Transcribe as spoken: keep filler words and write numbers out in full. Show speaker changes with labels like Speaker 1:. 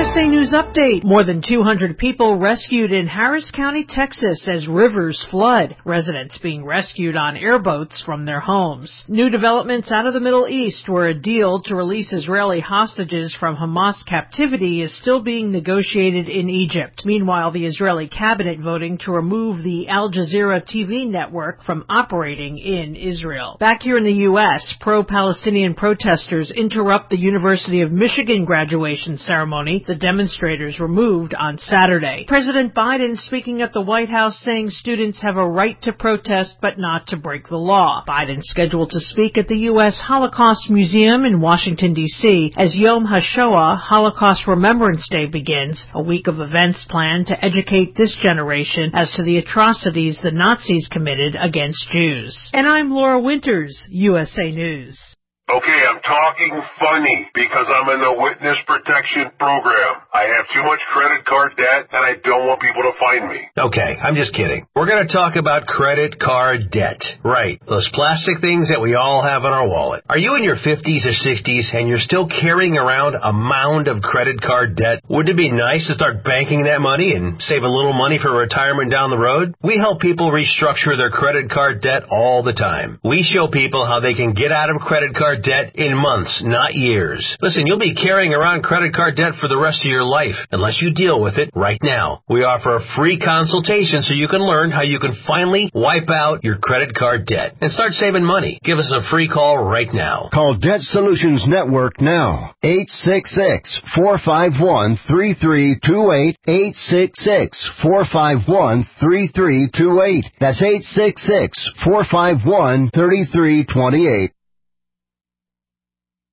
Speaker 1: S A News Update. More than two hundred people rescued in Harris County, Texas as rivers flood. Residents being rescued on airboats from their homes. New developments out of the Middle East, where a deal to release Israeli hostages from Hamas captivity is still being negotiated in Egypt. Meanwhile, the Israeli cabinet voting to remove the Al Jazeera T V network from operating in Israel. Back here in the U S, pro-Palestinian protesters interrupt the University of Michigan graduation ceremony. The demonstrators were moved on Saturday. President Biden speaking at the White House saying students have a right to protest but not to break the law. Biden scheduled to speak at the U S Holocaust Museum in Washington, D C as Yom HaShoah, Holocaust Remembrance Day, begins, a week of events planned to educate this generation as to the atrocities the Nazis committed against Jews. And I'm Laura Winters, U S A News.
Speaker 2: Okay, I'm talking funny because I'm in the witness protection program. I have too much credit card debt and I don't want people to find me.
Speaker 3: Okay, I'm just kidding. We're going to talk about credit card debt. Right, those plastic things that we all have in our wallet. Are you in your fifties or sixties and you're still carrying around a mound of credit card debt? Wouldn't it be nice to start banking that money and save a little money for retirement down the road? We help people restructure their credit card debt all the time. We show people how they can get out of credit card debt in months, not years. Listen, you'll be carrying around credit card debt for the rest of your life unless you deal with it right now. We offer a free consultation so you can learn how you can finally wipe out your credit card debt and start saving money. Give us a free call right now.
Speaker 4: Call Debt Solutions Network now. eight six six, four five one, three three two eight. eight six six, four five one, three three two eight. That's eight six six, four five one, three three two eight.